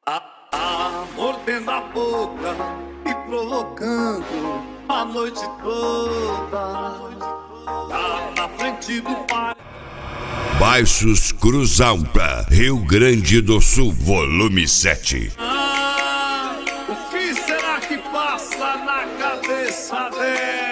Mordendo a boca e provocando a noite toda. Tá na frente do pai. Baixos Cruz Alta, Rio Grande do Sul, volume 7. O que será que passa na cabeça dela?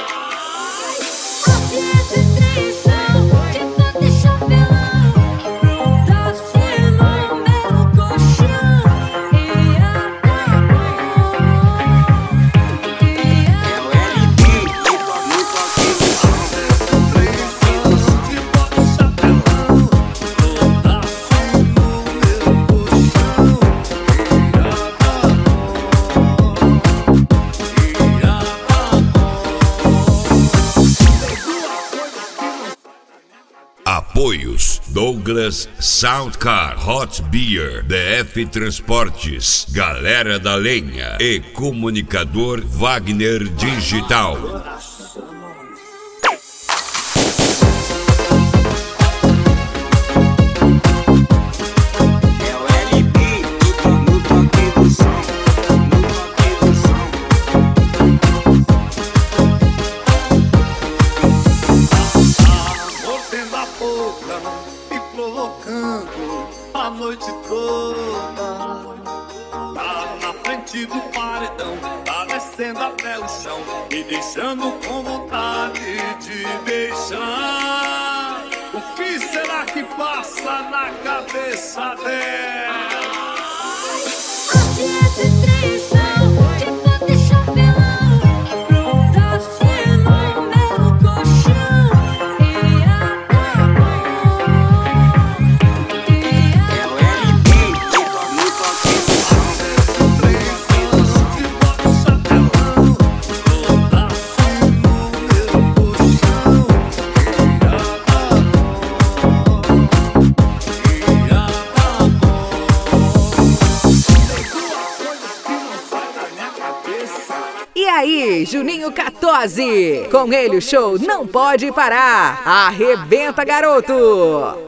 Apoios: Douglas Soundcar, Hot Beer, DF Transportes, Galera da Lenha e Comunicador Wagner Digital. E provocando a noite toda. Tá na frente do paredão, tá descendo até o chão, me deixando com vontade de beijar. O que será que passa na cabeça dela? E aí, Juninho 14, com ele o show não pode parar. Arrebenta, garoto!